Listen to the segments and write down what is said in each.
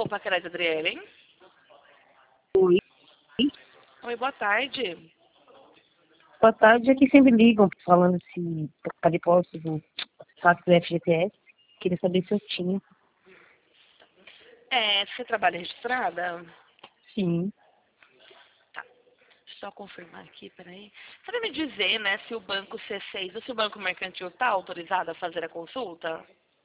Alô, Paquerete Adriele. Oi. Oi, boa tarde. Boa tarde. Aqui sempre ligam falando se trocar depósito do saque do FGTS. Queria saber se eu tinha. Você trabalha registrada? Sim. Tá. Só confirmar aqui, peraí. Você vai me dizer, né, se o banco C6 ou se o banco mercantil está autorizado a fazer a consulta?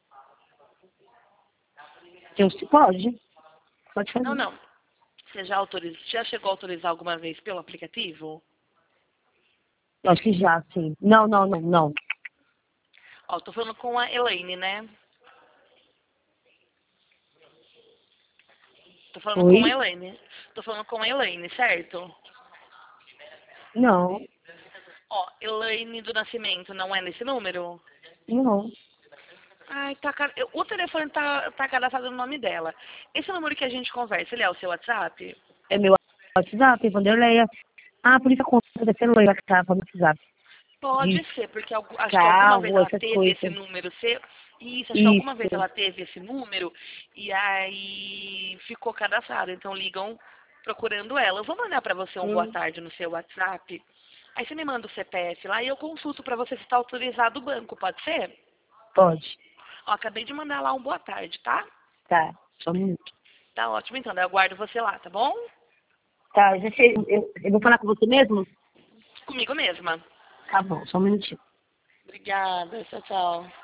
Então, se pode. Pode Não, fazer. não. Você já chegou a autorizar alguma vez pelo aplicativo? Eu acho que já, sim. Não. Ó, tô falando com a Elaine, né? Tô falando com a Oi? Elaine. Tô falando com a Elaine, certo? Não. Ó, Elaine do Nascimento, não é nesse número? Não. Ai, tá, o telefone tá cadastrado no nome dela. Esse número que a gente conversa, ele é o seu WhatsApp? É meu WhatsApp, Vanderleia. Ah, por isso a conta da celular que tava no WhatsApp. Pode De ser, porque acho que alguma vez carro, ela essas teve esse coisas. número seu. Isso, acho que alguma vez Isso. ela teve esse número e aí ficou cadastrado. Então ligam procurando ela. Eu vou mandar pra você um boa tarde no seu WhatsApp. Aí você me manda o CPF lá e eu consulto pra você se está autorizado o banco, pode ser? Pode. Ó, acabei de mandar lá um boa tarde, tá? Tá. Só um minuto. Tá ótimo então, daí eu aguardo você lá, tá bom? Tá, eu vou falar com você mesmo? Comigo mesma. Tá bom, só um minutinho. Obrigada, tchau, tchau.